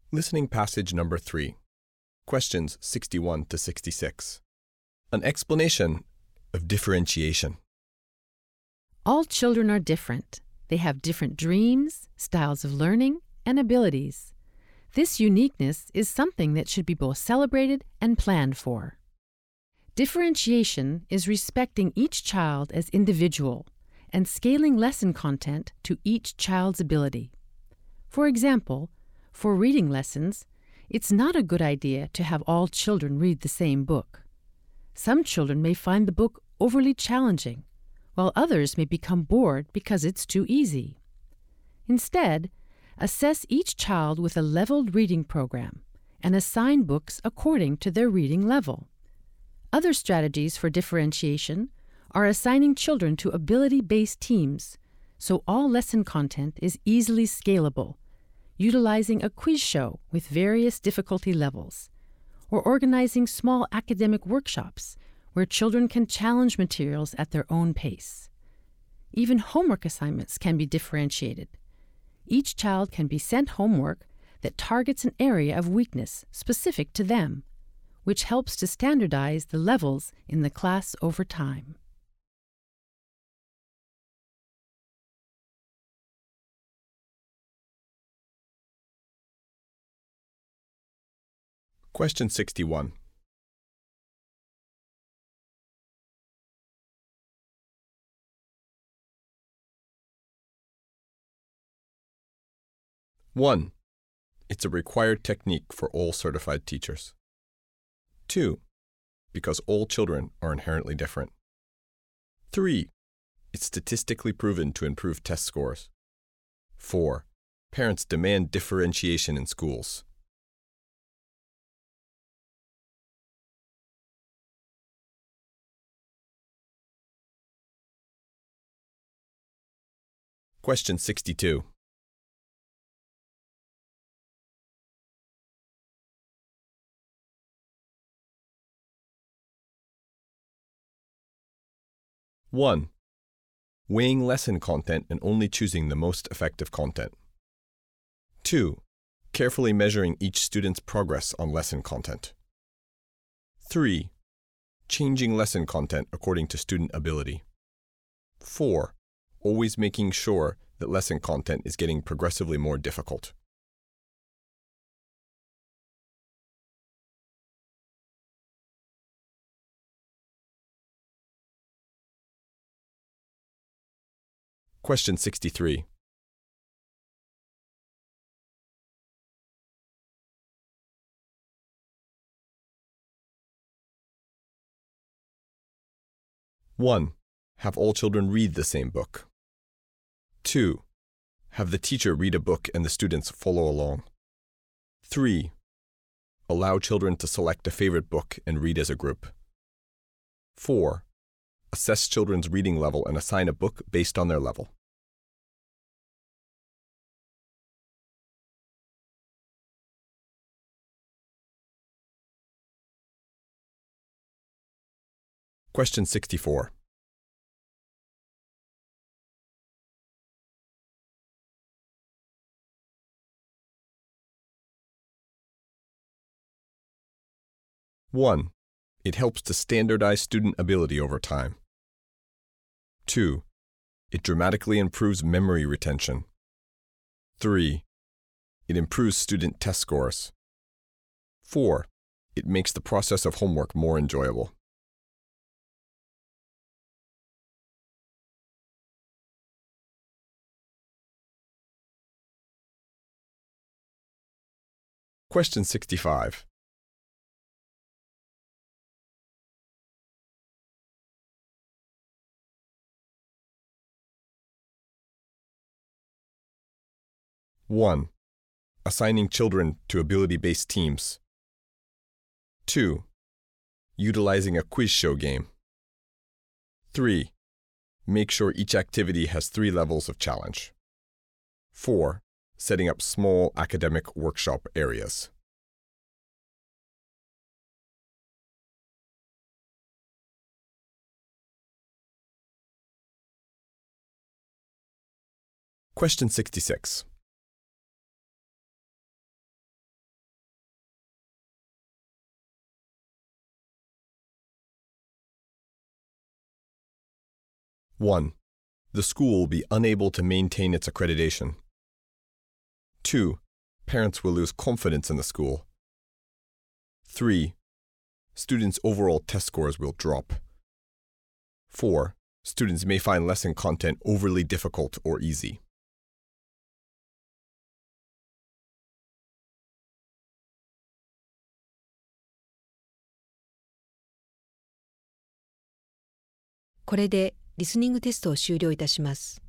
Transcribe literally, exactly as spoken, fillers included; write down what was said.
Listening passage number three. Questions sixty-one to sixty-six. An explanation of differentiation. All children are different. They have different dreams, styles of learning, and abilities. This uniqueness is something that should be both celebrated and planned for. Differentiation is respecting each child as individual and scaling lesson content to each child's ability. For example, for reading lessons, it's not a good idea to have all children read the same book. Some children may find the book overly challenging, while others may become bored because it's too easy. Instead, assess each child with a leveled reading program and assign books according to their reading level. Other strategies for differentiation are assigning children to ability-based teams so all lesson content is easily scalable, utilizing a quiz show with various difficulty levels, or organizing small academic workshops where children can challenge materials at their own pace. Even homework assignments can be differentiated. Each child can be sent homework that targets an area of weakness specific to them, which helps to standardize the levels in the class over time. Question sixty-one. one. It's a required technique for all certified teachers. two. Because all children are inherently different. three. It's statistically proven to improve test scores. four. Parents demand differentiation in schools. Question sixty-two. one. Weighing lesson content and only choosing the most effective content. two. Carefully measuring each student's progress on lesson content. three. Changing lesson content according to student ability. four. Always making sure that lesson content is getting progressively more difficult. Question sixty-three. one. Have all children read the same book. two. Have the teacher read a book and the students follow along. three. Allow children to select a favorite book and read as a group. four. Assess children's reading level and assign a book based on their level. Question sixty-four. one. It helps to standardize student ability over time. two. It dramatically improves memory retention. three. It improves student test scores. four. It makes the process of homework more enjoyable. Question sixty-five. one. Assigning children to ability-based teams. two. Utilizing a quiz show game. three. Make sure each activity has three levels of challenge. four. Setting up small academic workshop areas. Question sixty-six. one. The school will be unable to maintain its accreditation. two. Parents will lose confidence in the school. three. Students' overall test scores will drop. four. Students may find lesson content overly difficult or easy. これでリスニングテストを終了いたします。